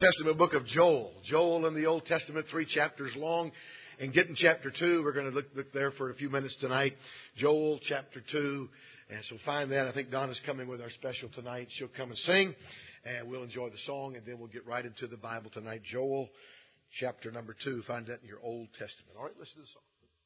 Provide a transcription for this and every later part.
Testament book of Joel. Joel in the Old Testament, 3 chapters long. And getting chapter 2, we're going to look there for a few minutes tonight. Joel chapter 2. And so find that. I think Donna's coming with our special tonight. She'll come and sing. And we'll enjoy the song. And then we'll get right into the Bible tonight. Joel chapter number 2. Find that in your Old Testament. All right, listen to the song.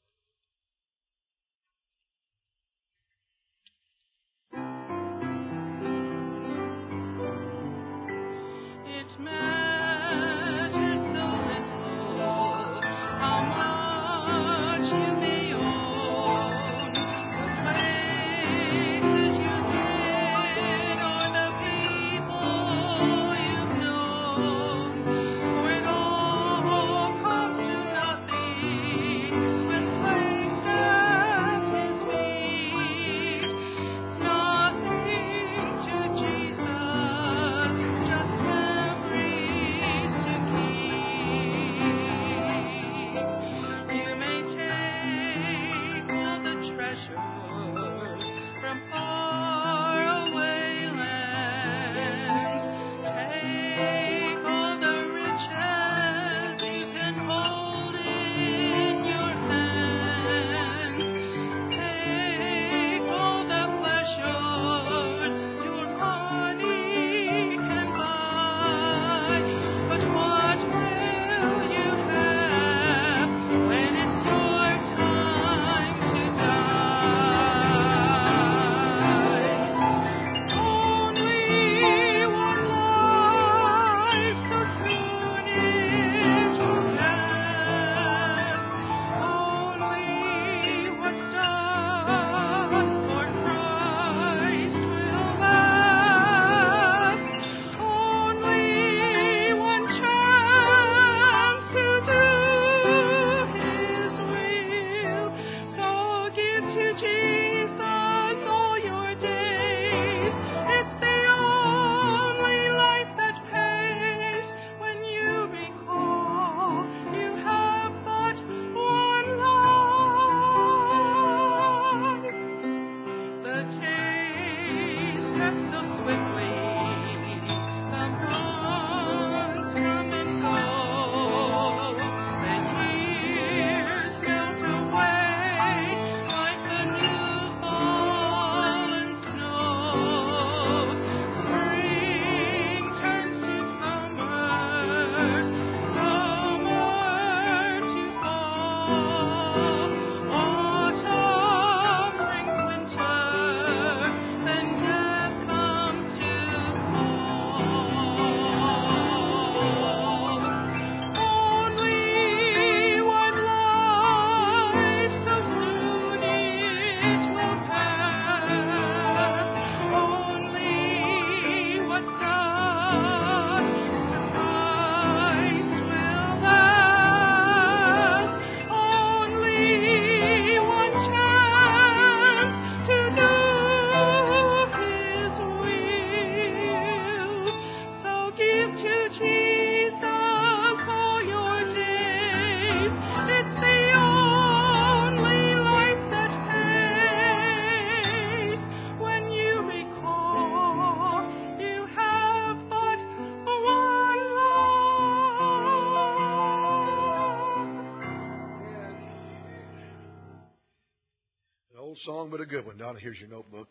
Song, but a good one. Donna, here's your notebook.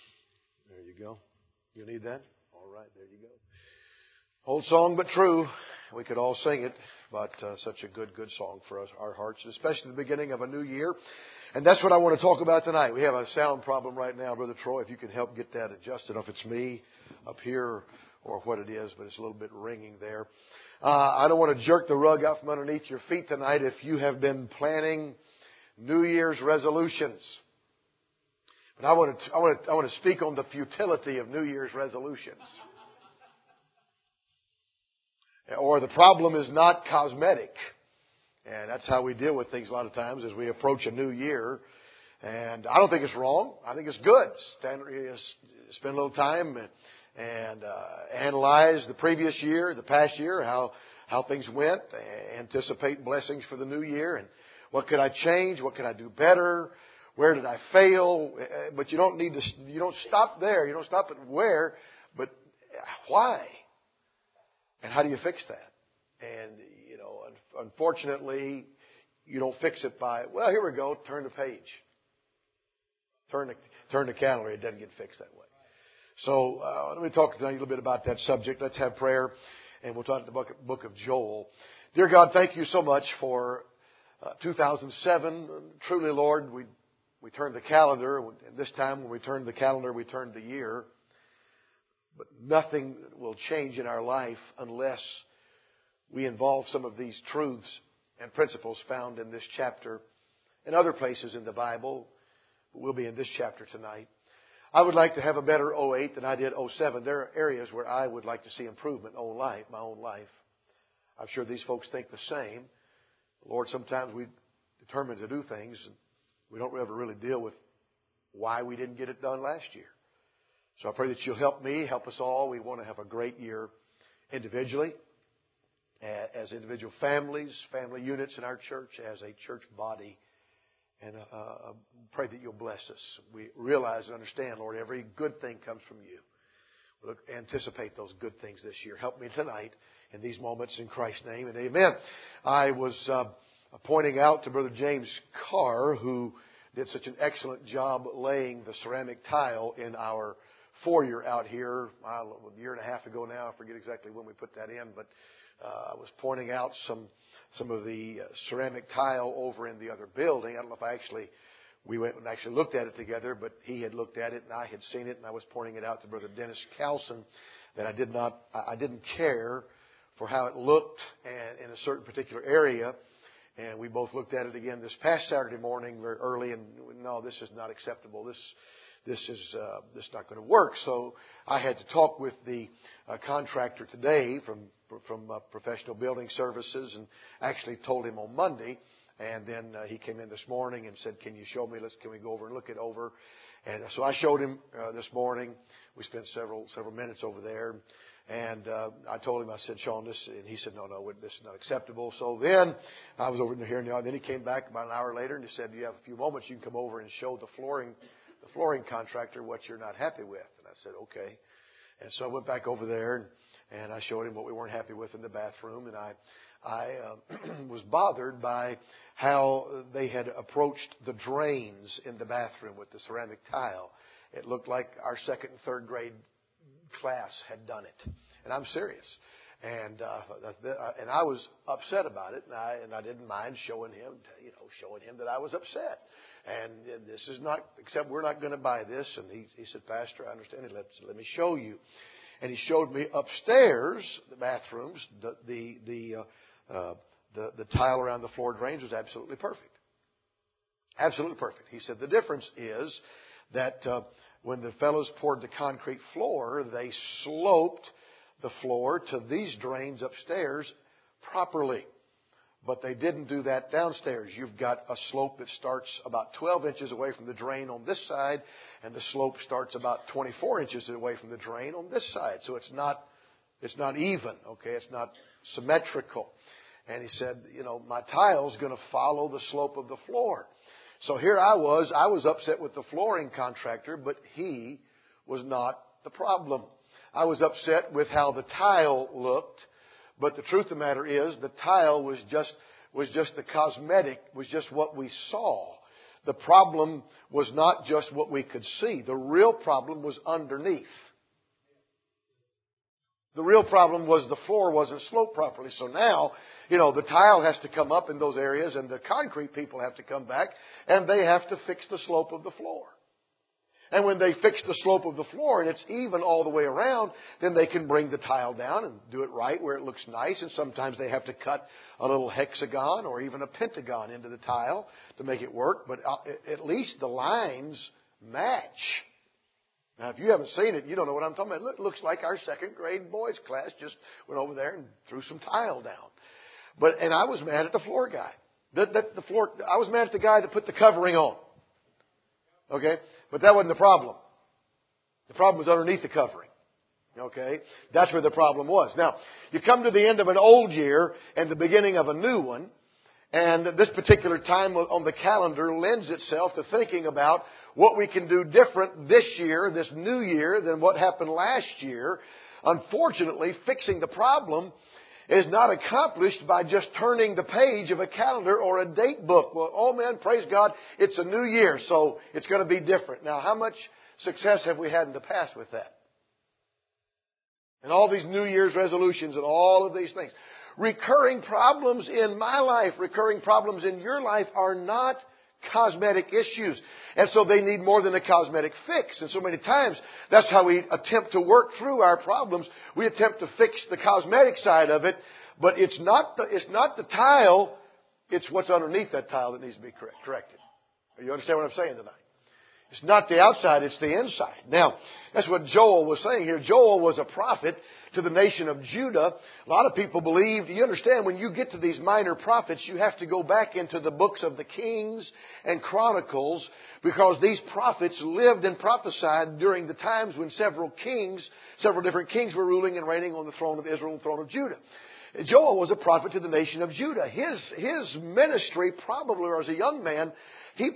There you go. You need that? All right, there you go. Old song, but true. We could all sing it, but such a good song for us, our hearts, especially the beginning of a new year. And that's what I want to talk about tonight. We have a sound problem right now, Brother Troy. If you can help get that adjusted, if it's me up here or what it is, but it's a little bit ringing there. I don't want to jerk the rug out from underneath your feet tonight if you have been planning New Year's resolutions. But I want to speak on the futility of New Year's resolutions. Or the problem is not cosmetic. And that's how we deal with things a lot of times as we approach a new year. And I don't think it's wrong. I think it's good. Spend a little time and analyze the previous year, the past year, how things went. Anticipate blessings for the new year. And what could I change? What could I do better? Where did I fail? But you don't stop there. You don't stop at where, but why? And how do you fix that? And, unfortunately, you don't fix it by, well, here we go, turn the page. Turn the calendar. It doesn't get fixed that way. So let me talk tonight a little bit about that subject. Let's have prayer, and we'll talk the book of Joel. Dear God, thank you so much for 2007. Truly, Lord, we turned the calendar. And this time when we turned the calendar, we turned the year. But nothing will change in our life unless we involve some of these truths and principles found in this chapter and other places in the Bible. We'll be in this chapter tonight. I would like to have a better 08 than I did 07. There are areas where I would like to see improvement in my own life. I'm sure these folks think the same. Lord, sometimes we determine to do things and we don't ever really deal with why we didn't get it done last year. So I pray that you'll help me, help us all. We want to have a great year individually, as individual families, family units in our church, as a church body. And pray that you'll bless us. We realize and understand, Lord, every good thing comes from you. We'll anticipate those good things this year. Help me tonight in these moments in Christ's name, and amen. I was pointing out to Brother James Carr, who did such an excellent job laying the ceramic tile in our foyer out here a year and a half ago now. I forget exactly when we put that in, but I was pointing out some of the ceramic tile over in the other building. I don't know if we went and actually looked at it together, but he had looked at it and I had seen it, and I was pointing it out to Brother Dennis Calson that I didn't care for how it looked and in a certain particular area. And we both looked at it again this past Saturday morning very early, and no, this is not acceptable. This is not going to work. So I had to talk with the contractor today from Professional Building Services, and actually told him on Monday. And then he came in this morning and said, "Can you show me? Can we go over and look it over?" And so I showed him this morning. We spent several minutes over there. And I told him, I said, "Sean, this," and he said, no, this is not acceptable. So then I was over here, and then he came back about an hour later and he said, "You have a few moments, you can come over and show the flooring contractor what you're not happy with." And I said, "Okay." And so I went back over there and I showed him what we weren't happy with in the bathroom. And I was bothered by how they had approached the drains in the bathroom with the ceramic tile. It looked like our second and third grade class had done it. And I'm serious. And I was upset about it, and I didn't mind showing him that I was upset. And this is not, except we're not going to buy this. And he said, "Pastor, I understand it. Let me show you." And he showed me upstairs, the bathrooms, the tile around the floor drains was absolutely perfect. Absolutely perfect. He said the difference is that when the fellows poured the concrete floor, they sloped the floor to these drains upstairs properly. But they didn't do that downstairs. You've got a slope that starts about 12 inches away from the drain on this side, and the slope starts about 24 inches away from the drain on this side. So it's not even, okay? It's not symmetrical. And he said, my tile's going to follow the slope of the floor. So here I was upset with the flooring contractor, but he was not the problem. I was upset with how the tile looked, but the truth of the matter is the tile was just the cosmetic, was just what we saw. The problem was not just what we could see. The real problem was underneath. The real problem was the floor wasn't sloped properly. So now, the tile has to come up in those areas, and the concrete people have to come back, and they have to fix the slope of the floor. And when they fix the slope of the floor and it's even all the way around, then they can bring the tile down and do it right where it looks nice. And sometimes they have to cut a little hexagon or even a pentagon into the tile to make it work. But at least the lines match. Now, if you haven't seen it, you don't know what I'm talking about. It looks like our second grade boys class just went over there and threw some tile down. And I was mad at the floor guy. I was mad at the guy that put the covering on. Okay? But that wasn't the problem. The problem was underneath the covering. Okay? That's where the problem was. Now, you come to the end of an old year and the beginning of a new one. And this particular time on the calendar lends itself to thinking about what we can do different this year, this new year, than what happened last year. Unfortunately, fixing the problem is not accomplished by just turning the page of a calendar or a date book. Well, oh man, praise God, it's a new year, so it's going to be different. Now, how much success have we had in the past with that? And all these New Year's resolutions and all of these things. Recurring problems in my life, recurring problems in your life are not cosmetic issues. And so they need more than a cosmetic fix. And so many times, that's how we attempt to work through our problems. We attempt to fix the cosmetic side of it, but it's not the tile, it's what's underneath that tile that needs to be corrected. You understand what I'm saying tonight? It's not the outside, it's the inside. Now, that's what Joel was saying here. Joel was a prophet to the nation of Judah. A lot of people believed, you understand, when you get to these minor prophets, you have to go back into the books of the Kings and Chronicles, because these prophets lived and prophesied during the times when several different kings were ruling and reigning on the throne of Israel and the throne of Judah. Joel was a prophet to the nation of Judah. His ministry, probably, or as a young man, he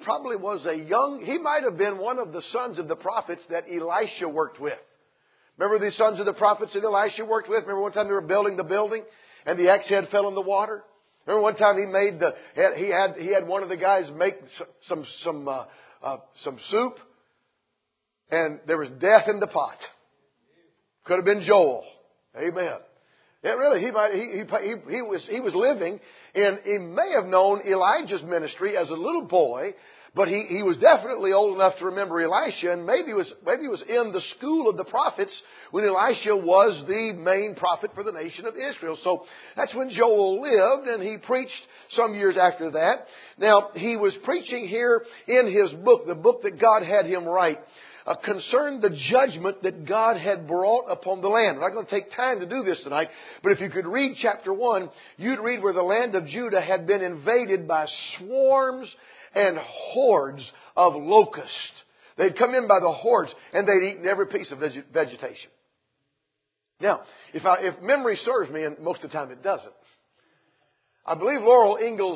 might have been one of the sons of the prophets that Elisha worked with. Remember these sons of the prophets that Elisha worked with? Remember one time they were building the building and the axe head fell in the water? Remember one time he had one of the guys make some soup, and there was death in the pot. Could have been Joel. Amen. Yeah, really, he was living in, he may have known Elijah's ministry as a little boy, but he was definitely old enough to remember Elisha, and maybe he was in the school of the prophets when Elisha was the main prophet for the nation of Israel. So that's when Joel lived, and he preached some years after that. Now, he was preaching here in his book, the book that God had him write, concerned the judgment that God had brought upon the land. I'm not going to take time to do this tonight, but if you could read chapter 1, you'd read where the land of Judah had been invaded by swarms and hordes of locusts. They'd come in by the hordes, and they'd eaten every piece of vegetation. Now, if memory serves me, and most of the time it doesn't, I believe Laura Ingalls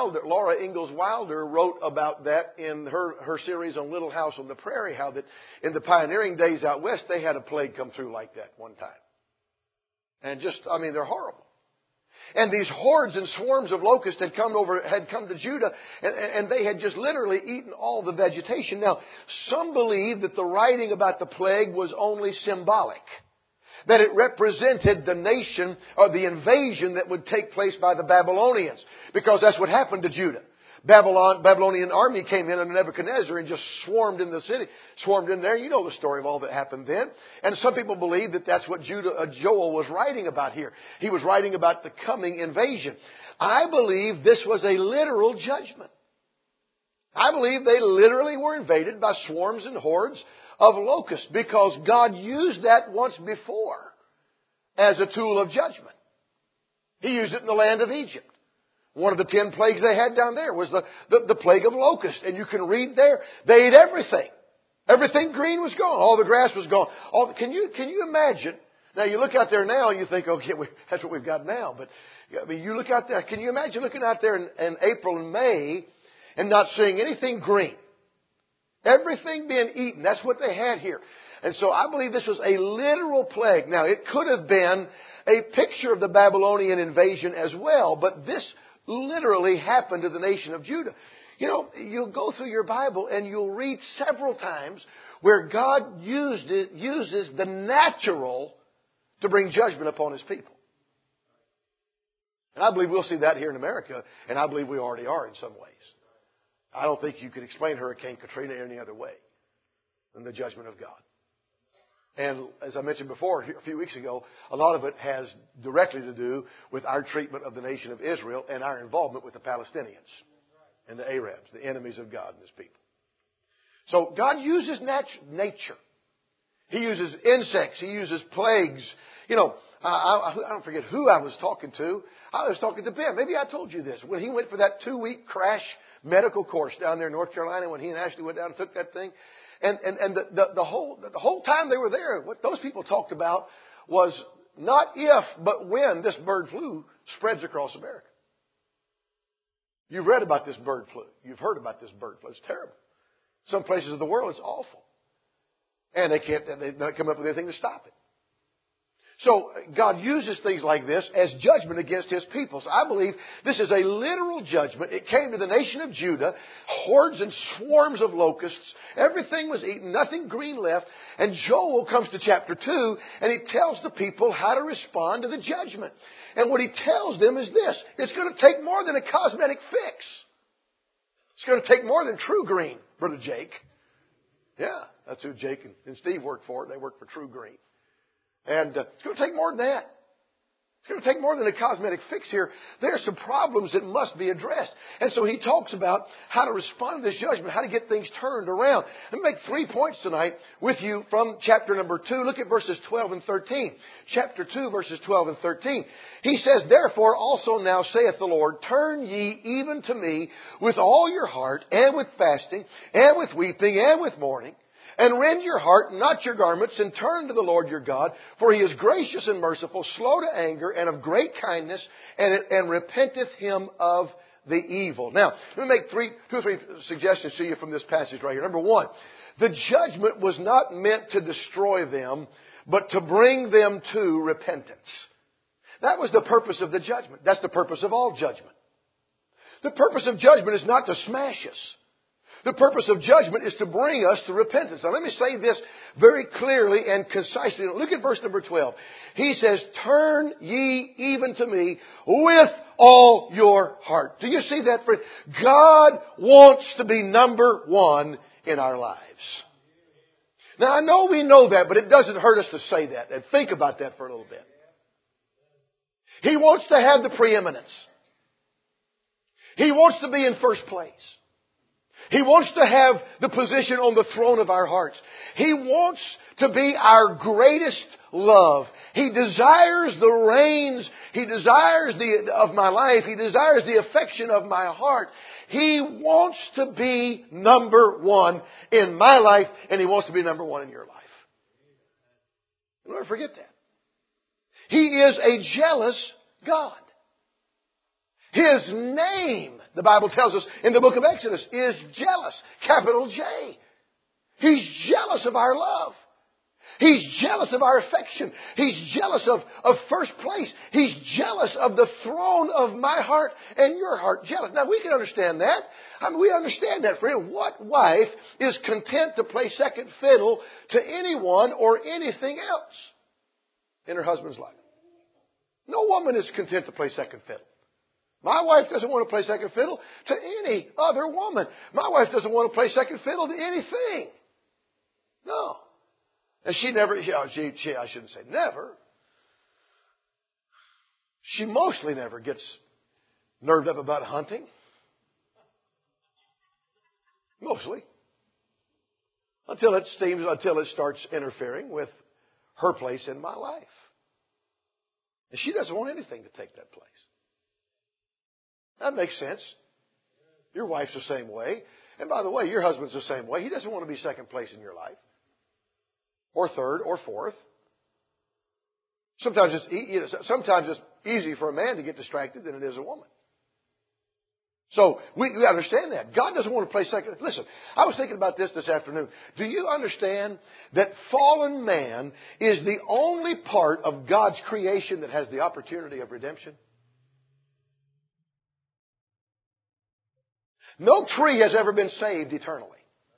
Wilder wrote about that in her series on Little House on the Prairie, how that in the pioneering days out west, they had a plague come through like that one time. And they're horrible. And these hordes and swarms of locusts had come to Judah, and they had just literally eaten all the vegetation. Now, some believe that the writing about the plague was only symbolic, that it represented the nation or the invasion that would take place by the Babylonians, because that's what happened to Judah. Babylonian army came in under Nebuchadnezzar and just swarmed in the city, swarmed in there. You know the story of all that happened then. And some people believe that that's what Joel was writing about here. He was writing about the coming invasion. I believe this was a literal judgment. I believe they literally were invaded by swarms and hordes of locusts, because God used that once before as a tool of judgment. He used it in the land of Egypt. One of the 10 plagues they had down there was the plague of locusts. And you can read there, they ate everything. Everything green was gone. All the grass was gone. Can you imagine? Now you look out there now and you think, okay, that's what we've got now. But you look out there, can you imagine looking out there in April and May and not seeing anything green? Everything being eaten. That's what they had here. And so I believe this was a literal plague. Now it could have been a picture of the Babylonian invasion as well, but this literally happened to the nation of Judah. You know, you'll go through your Bible and you'll read several times where God uses the natural to bring judgment upon His people. And I believe we'll see that here in America, and I believe we already are in some ways. I don't think you could explain Hurricane Katrina any other way than the judgment of God. And as I mentioned before, a few weeks ago, a lot of it has directly to do with our treatment of the nation of Israel and our involvement with the Palestinians and the Arabs, the enemies of God and His people. So God uses nature. He uses insects. He uses plagues. You know, I don't forget who I was talking to. I was talking to Ben. Maybe I told you this. When he went for that 2-week crash medical course down there in North Carolina, when he and Ashley went down and took that thing. And the whole time they were there, what those people talked about was not if, but when this bird flu spreads across America. You've read about this bird flu. You've heard about this bird flu. It's terrible. Some places of the world, it's awful. And they don't come up with anything to stop it. So God uses things like this as judgment against His people. So I believe this is a literal judgment. It came to the nation of Judah, hordes and swarms of locusts. Everything was eaten, nothing green left. And Joel comes to chapter 2 and he tells the people how to respond to the judgment. And what he tells them is this: it's going to take more than a cosmetic fix. It's going to take more than True Green, Brother Jake. Yeah, that's who Jake and Steve work for. They work for True Green. And it's going to take more than that. It's going to take more than a cosmetic fix here. There are some problems that must be addressed. And so he talks about how to respond to this judgment, how to get things turned around. Let me make 3 points tonight with you from chapter number 2. Look at verses 12 and 13. Chapter 2, verses 12 and 13. He says, "Therefore also now saith the Lord, turn ye even to me with all your heart, and with fasting, and with weeping, and with mourning. And rend your heart, not your garments, and turn to the Lord your God, for He is gracious and merciful, slow to anger, and of great kindness, and repenteth Him of the evil." Now, let me make 2 or 3 suggestions to you from this passage right here. Number 1, the judgment was not meant to destroy them, but to bring them to repentance. That was the purpose of the judgment. That's the purpose of all judgment. The purpose of judgment is not to smash us. The purpose of judgment is to bring us to repentance. Now let me say this very clearly and concisely. Look at verse number 12. He says, "Turn ye even to me with all your heart." Do you see that, friend? God wants to be number one in our lives. Now I know we know that, but it doesn't hurt us to say that and think about that for a little bit. He wants to have the preeminence. He wants to be in first place. He wants to have the position on the throne of our hearts. He wants to be our greatest love. He desires the reins. He desires of my life. He desires the affection of my heart. He wants to be number one in my life, and He wants to be number one in your life. Don't ever forget that. He is a jealous God. His name, the Bible tells us in the book of Exodus, is jealous. Capital J. He's jealous of our love. He's jealous of our affection. He's jealous of first place. He's jealous of the throne of my heart and your heart. Jealous. Now we can understand that. I mean, we understand that, friend. What wife is content to play second fiddle to anyone or anything else in her husband's life? No woman is content to play second fiddle. My wife doesn't want to play second fiddle to any other woman. My wife doesn't want to play second fiddle to anything. No. And she never, I shouldn't say never. She mostly never gets nerved up about hunting. Mostly. Until it starts interfering with her place in my life. And she doesn't want anything to take that place. That makes sense. Your wife's the same way. And by the way, your husband's the same way. He doesn't want to be second place in your life. Or third or fourth. Sometimes it's easy for a man to get distracted than it is a woman. So we understand that. God doesn't want to play second. Listen, I was thinking about this afternoon. Do you understand that fallen man is the only part of God's creation that has the opportunity of redemption? No tree has ever been saved eternally.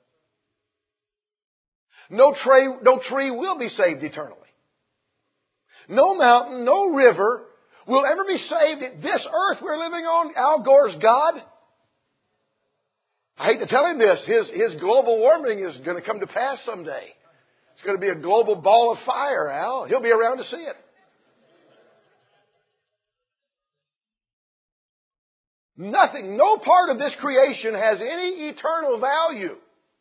No tree will be saved eternally. No mountain, no river will ever be saved. This earth we're living on, Al Gore's God. I hate to tell him this. His global warming is going to come to pass someday. It's going to be a global ball of fire, Al. He'll be around to see it. Nothing, no part of this creation has any eternal value.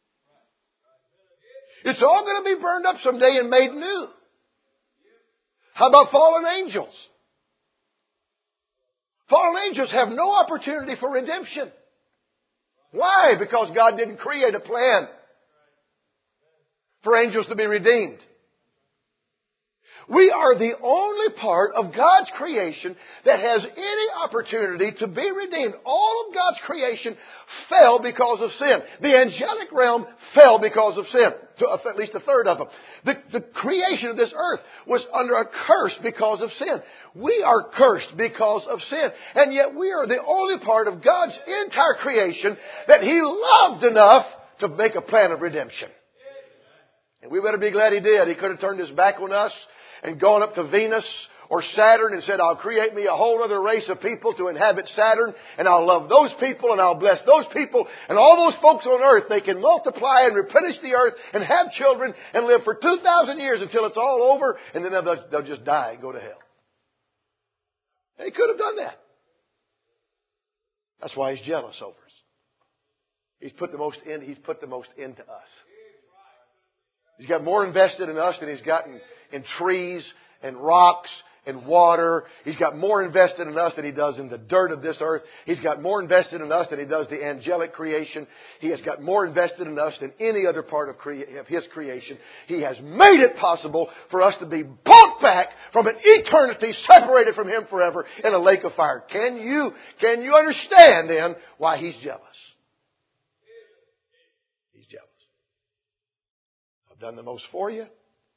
It's all going to be burned up someday and made new. How about fallen angels? Fallen angels have no opportunity for redemption. Why? Because God didn't create a plan for angels to be redeemed. We are the only part of God's creation that has any opportunity to be redeemed. All of God's creation fell because of sin. The angelic realm fell because of sin. At least a third of them. The creation of this earth was under a curse because of sin. We are cursed because of sin. And yet we are the only part of God's entire creation that He loved enough to make a plan of redemption. And we better be glad He did. He could have turned His back on us and gone up to Venus or Saturn and said, I'll create me a whole other race of people to inhabit Saturn, and I'll love those people, and I'll bless those people, and all those folks on earth, they can multiply and replenish the earth and have children and live for 2,000 years until it's all over, and then they'll just die and go to hell. He could have done that. That's why He's jealous over us. He's put the most into us. He's got more invested in us than He's gotten in trees and rocks and water. He's got more invested in us than He does in the dirt of this earth. He's got more invested in us than He does the angelic creation. He has got more invested in us than any other part of His creation. He has made it possible for us to be brought back from an eternity separated from Him forever in a lake of fire. Can you understand then why He's jealous? He's jealous. I've done the most for you.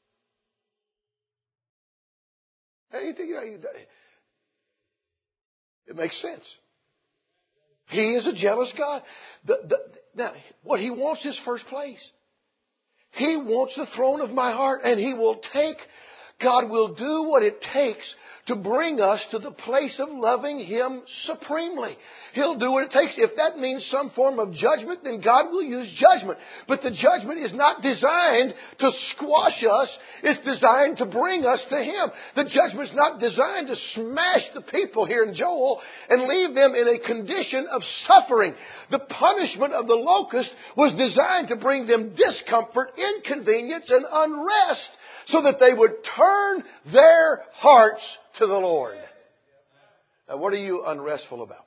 It makes sense. He is a jealous God. Now, what He wants is first place. He wants the throne of my heart, and God will do what it takes to bring us to the place of loving Him supremely. He'll do what it takes. If that means some form of judgment, then God will use judgment. But the judgment is not designed to squash us. It's designed to bring us to Him. The judgment is not designed to smash the people here in Joel and leave them in a condition of suffering. The punishment of the locust was designed to bring them discomfort, inconvenience, and unrest so that they would turn their hearts to the Lord. Now, what are you unrestful about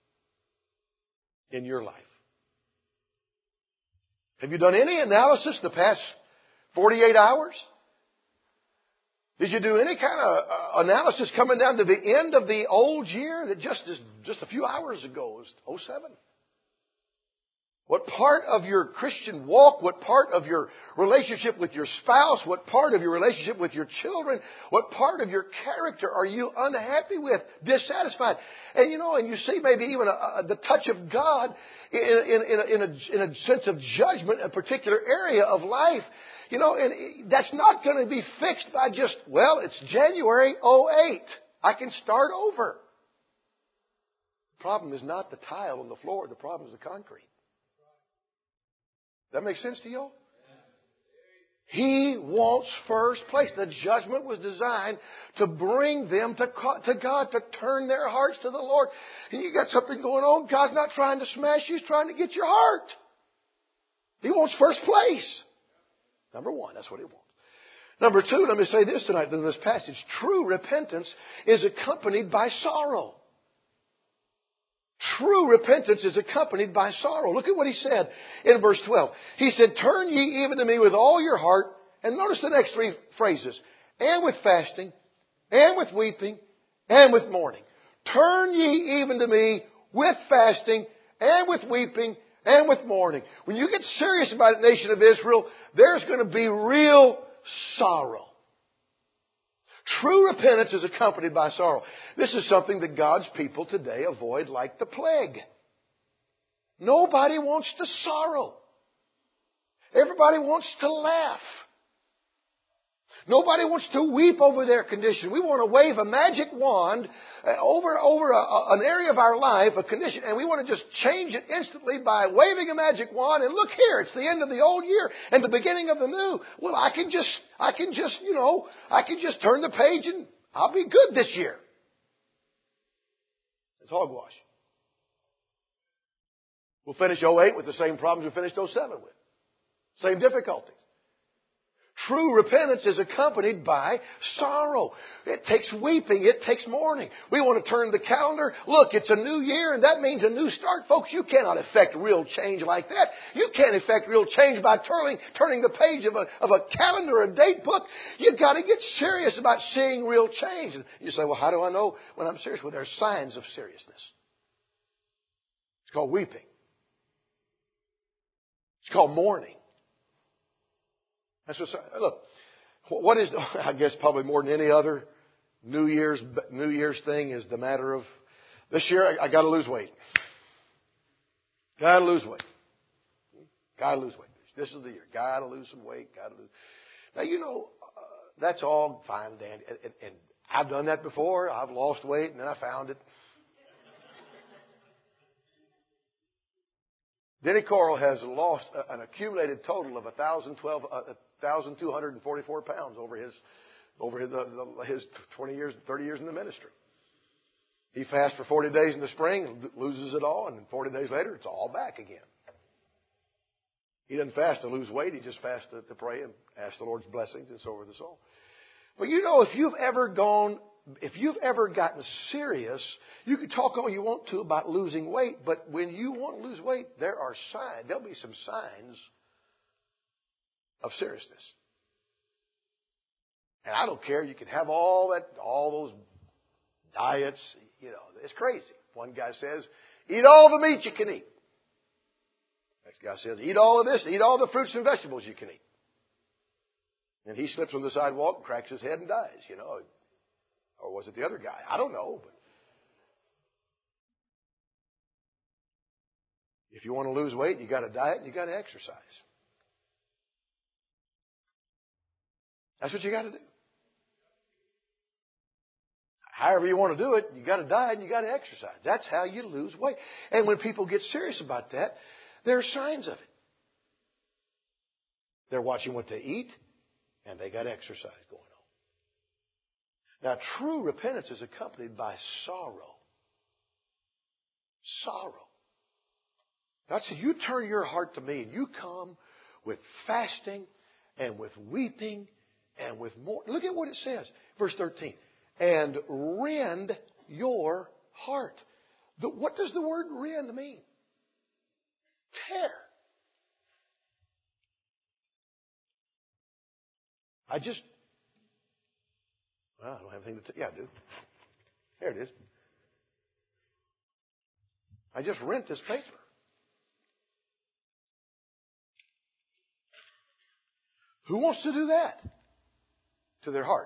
in your life? Have you done any analysis the past 48 hours? Did you do any kind of analysis coming down to the end of the old year that just a few hours ago was 07? What part of your Christian walk, what part of your relationship with your spouse, what part of your relationship with your children, what part of your character are you unhappy with, dissatisfied? And you see maybe even the touch of God in a sense of judgment in a particular area of life. And that's not going to be fixed by just, it's January 08. I can start over. The problem is not the tile on the floor. The problem is the concrete. That makes sense to you? He wants first place. The judgment was designed to bring them to God, to turn their hearts to the Lord. And you got something going on. God's not trying to smash you. He's trying to get your heart. He wants first place. Number one, that's what He wants. Number two, let me say this tonight in this passage. True repentance is accompanied by sorrow. True repentance is accompanied by sorrow. Look at what He said in verse 12. He said, turn ye even to me with all your heart. And notice the next three phrases. And with fasting, and with weeping, and with mourning. Turn ye even to me with fasting, and with weeping, and with mourning. When you get serious about the nation of Israel, there's going to be real sorrow. True repentance is accompanied by sorrow. This is something that God's people today avoid like the plague. Nobody wants to sorrow. Everybody wants to laugh. Nobody wants to weep over their condition. We want to wave a magic wand over an area of our life, a condition, and we want to just change it instantly by waving a magic wand. And look here, it's the end of the old year and the beginning of the new. Well, I can just turn the page and I'll be good this year. It's hogwash. We'll finish 08 with the same problems we finished 07 with. Same difficulties. True repentance is accompanied by sorrow. It takes weeping. It takes mourning. We want to turn the calendar. Look, it's a new year, and that means a new start. Folks, you cannot effect real change like that. You can't effect real change by turning the page of a calendar, a date book. You've got to get serious about seeing real change. And you say, well, how do I know when I'm serious? Well, there are signs of seriousness. It's called weeping. It's called mourning. That's look, what is, I guess probably more than any other New Year's thing is the matter of, this year I got to lose weight. Got to lose weight. Got to lose weight. This is the year. Got to lose some weight. Got to lose. Now, you know, that's all fine and dandy. And I've done that before. I've lost weight and then I found it. Denny Coral has lost an accumulated total of 1,244 pounds over his 20 years, 30 years in the ministry. He fasts for 40 days in the spring, loses it all, and then 40 days later, it's all back again. He doesn't fast to lose weight. He just fasts to pray and ask the Lord's blessings and so forth and so on. But you know, if you've ever gotten serious, you can talk all you want to about losing weight, but when you want to lose weight, there are signs. There'll be some signs of seriousness. And I don't care. You can have all those diets. You know, it's crazy. One guy says, eat all the meat you can eat. Next guy says, eat all of this. Eat all the fruits and vegetables you can eat. And he slips on the sidewalk and cracks his head and dies, you know. Or was it the other guy? I don't know. But if you want to lose weight, you got to diet and you got to exercise. That's what you got to do. However you want to do it, you got to diet and you got to exercise. That's how you lose weight. And when people get serious about that, there are signs of it. They're watching what they eat, and they got exercise going on. Now, true repentance is accompanied by sorrow. Sorrow. God said, you turn your heart to me, and you come with fasting and with weeping and with more. Look at what it says. Verse 13. And rend your heart. What does the word rend mean? Tear. I don't have anything to yeah, I do. There it is. I just rent this paper. Who wants to do that to their heart?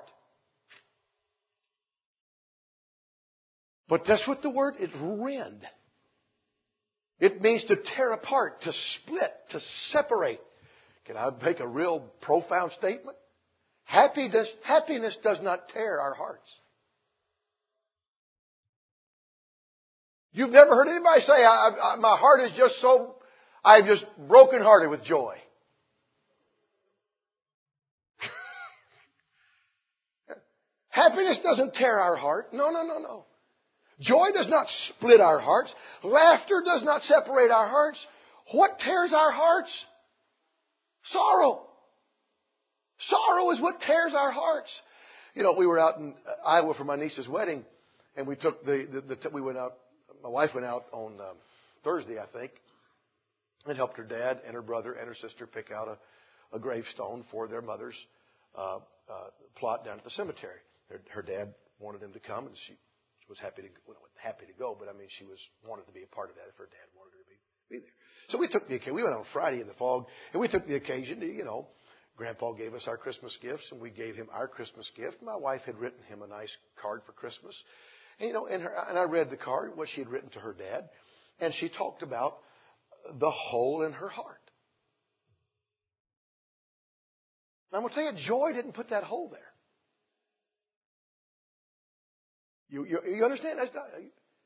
But that's what the word is, rend. It means to tear apart, to split, to separate. Can I make a real profound statement? Happiness does not tear our hearts. You've never heard anybody say, my heart is just so, I'm just brokenhearted with joy. Happiness doesn't tear our heart. No. Joy does not split our hearts. Laughter does not separate our hearts. What tears our hearts? Sorrow. Sorrow is what tears our hearts. You know, we were out in Iowa for my niece's wedding, and we took we went out. My wife went out on Thursday, I think, and helped her dad and her brother and her sister pick out a gravestone for their mother's plot down at the cemetery. Her dad wanted them to come, and she was happy to go, but I mean, she wanted to be a part of that if her dad wanted her to be there. So we took the occasion. We went on Friday in the fog, and we took the occasion to, Grandpa gave us our Christmas gifts, and we gave him our Christmas gift. My wife had written him a nice card for Christmas, and and I read the card, what she had written to her dad, and she talked about the hole in her heart. And I'm going to tell you, joy didn't put that hole there. You understand? That's not,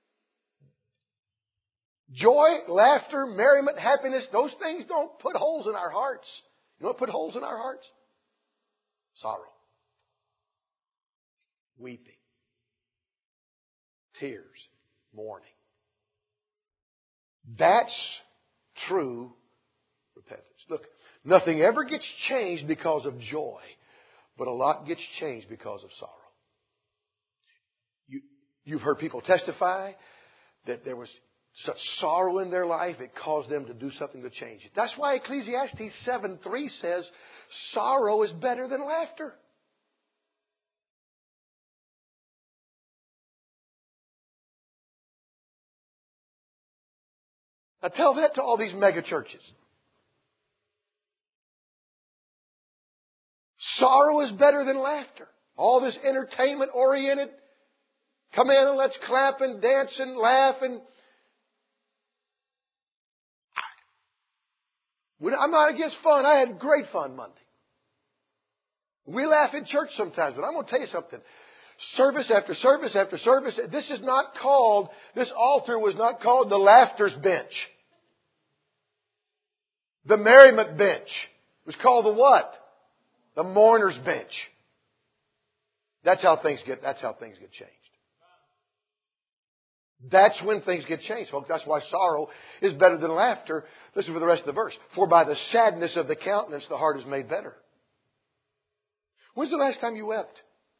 joy, laughter, merriment, happiness, those things don't put holes in our hearts. You know what put holes in our hearts? Sorrow. Weeping. Tears. Mourning. That's true repentance. Look, Nothing ever gets changed because of joy, but a lot gets changed because of sorrow. You've heard people testify that there was such sorrow in their life, it caused them to do something to change it. That's why Ecclesiastes 7:3 says, sorrow is better than laughter. Now tell that to all these mega churches. Sorrow is better than laughter. All this entertainment oriented. Come in and let's clap and dance and laugh and... I'm not against fun. I had great fun Monday. We laugh in church sometimes, but I'm going to tell you something. Service after service after service. This altar was not called the laughter's bench. The merriment bench. It was called the what? The mourner's bench. That's how things get changed. That's when things get changed, folks. That's why sorrow is better than laughter. Listen for the rest of the verse. For by the sadness of the countenance, the heart is made better. When's the last time you wept?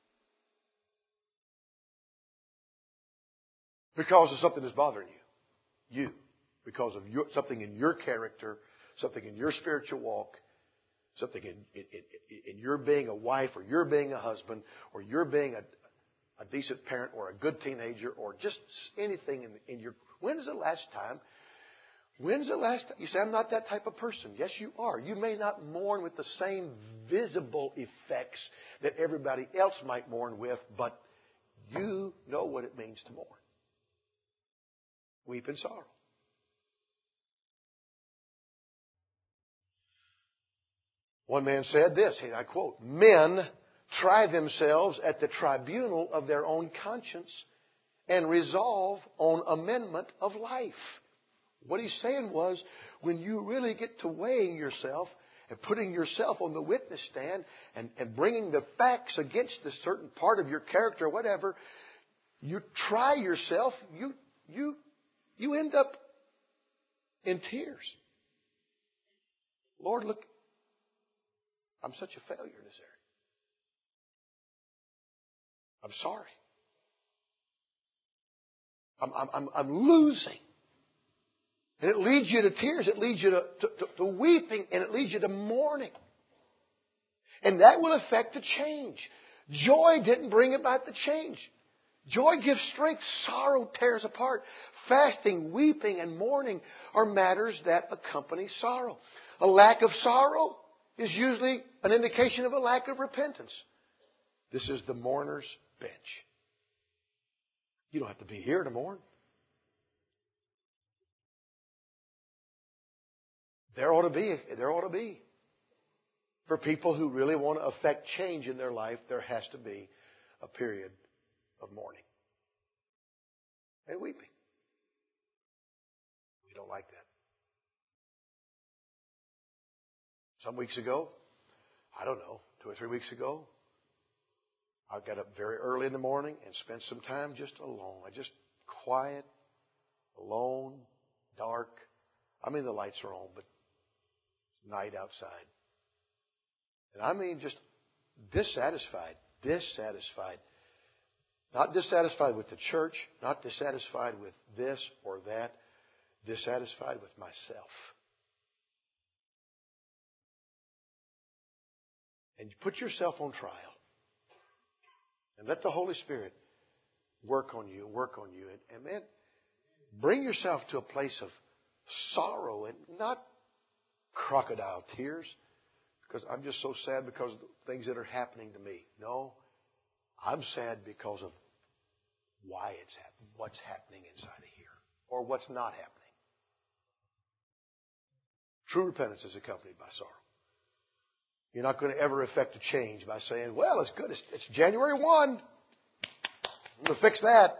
Because of something that's bothering you. Because of something in your character, something in your spiritual walk, something in your being a wife, or your being a husband, or your being a decent parent, or a good teenager, or just anything in your... When's the last time? You say, I'm not that type of person. Yes, you are. You may not mourn with the same visible effects that everybody else might mourn with, but you know what it means to mourn. Weep in sorrow. One man said this, and I quote, men try themselves at the tribunal of their own conscience and resolve on amendment of life. What he's saying was, when you really get to weighing yourself and putting yourself on the witness stand and bringing the facts against a certain part of your character or whatever, you try yourself, you end up in tears. Lord, look, I'm such a failure in this area. I'm sorry. I'm losing. And it leads you to tears. It leads you to weeping. And it leads you to mourning. And that will affect the change. Joy didn't bring about the change. Joy gives strength. Sorrow tears apart. Fasting, weeping, and mourning are matters that accompany sorrow. A lack of sorrow is usually an indication of a lack of repentance. This is the mourner's bench. You don't have to be here to mourn. There ought to be. For people who really want to affect change in their life, there has to be a period of mourning and weeping. We don't like that. Some weeks ago, 2 or 3 weeks ago, I got up very early in the morning and spent some time just alone. Just quiet, alone, dark. I mean, the lights are on, but it's night outside. And I mean just dissatisfied. Not dissatisfied with the church, not dissatisfied with this or that, dissatisfied with myself. And you put yourself on trial. And let the Holy Spirit work on you. And man, bring yourself to a place of sorrow and not crocodile tears. Because I'm just so sad because of the things that are happening to me. No, I'm sad because of why it's happening, what's happening inside of here, or what's not happening. True repentance is accompanied by sorrow. You're not going to ever effect a change by saying, well, it's good. It's January 1. I'm going to fix that.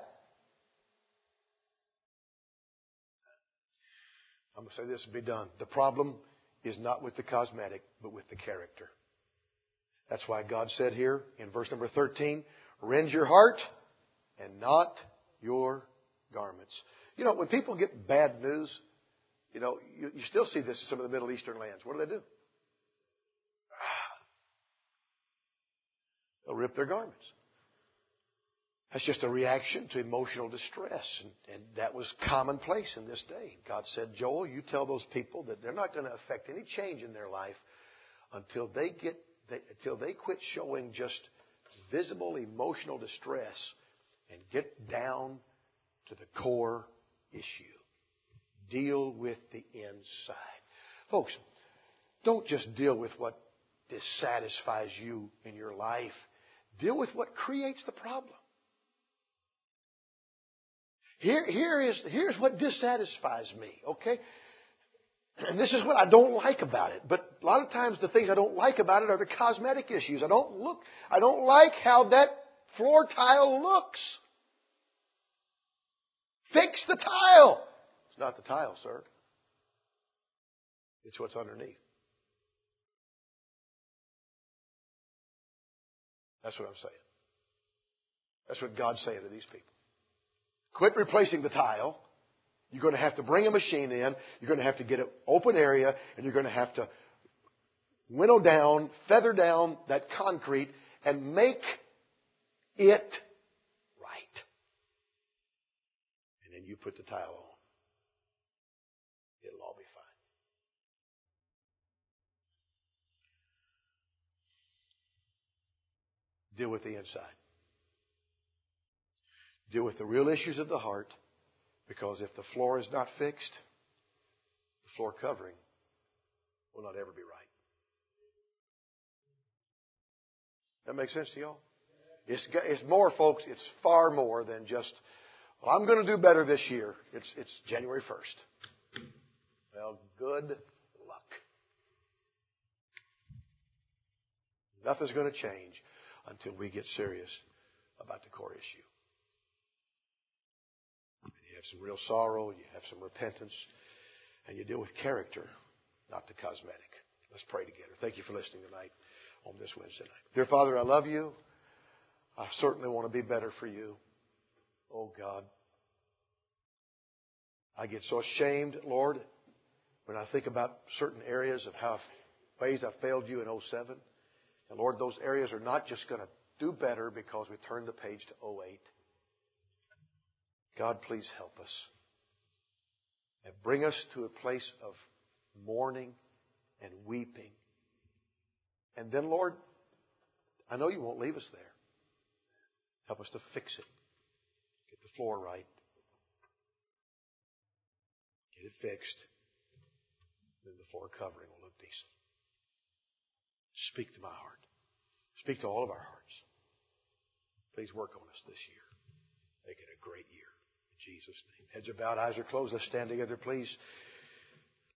I'm going to say this and be done. The problem is not with the cosmetic, but with the character. That's why God said here in verse number 13, rend your heart and not your garments. You know, when people get bad news, you still see this in some of the Middle Eastern lands. What do? They'll rip their garments. That's just a reaction to emotional distress. And that was commonplace in this day. God said, Joel, you tell those people that they're not going to affect any change in their life until they quit showing just visible emotional distress and get down to the core issue. Deal with the inside. Folks, don't just deal with what dissatisfies you in your life. Deal with what creates the problem. Here's what dissatisfies me, okay? And this is what I don't like about it. But a lot of times the things I don't like about it are the cosmetic issues. I don't like how that floor tile looks. Fix the tile. It's not the tile, sir. It's what's underneath. That's what I'm saying. That's what God's saying to these people. Quit replacing the tile. You're going to have to bring a machine in. You're going to have to get an open area, and you're going to have to winnow down, feather down that concrete, and make it right. And then you put the tile on. It'll all be fine. Deal with the inside. Deal with the real issues of the heart, because if the floor is not fixed, the floor covering will not ever be right. That makes sense to y'all? It's more, folks. It's far more than just, well, I'm going to do better this year. It's January 1st. Well, good luck. Nothing's going to change until we get serious about the core issue. You have some real sorrow, you have some repentance, and you deal with character, not the cosmetic. Let's pray together. Thank you for listening tonight on this Wednesday night. Dear Father, I love you. I certainly want to be better for you. Oh God. I get so ashamed, Lord, when I think about certain areas of ways I failed you in 2007. And Lord, those areas are not just going to do better because we turned the page to 2008. God, please help us. And bring us to a place of mourning and weeping. And then, Lord, I know you won't leave us there. Help us to fix it. Get the floor right. Get it fixed. Then the floor covering will look decent. Speak to my heart. Speak to all of our hearts. Please work on us this year. Make it a great year. In Jesus' name. Heads are bowed, eyes are closed. Let's stand together, please.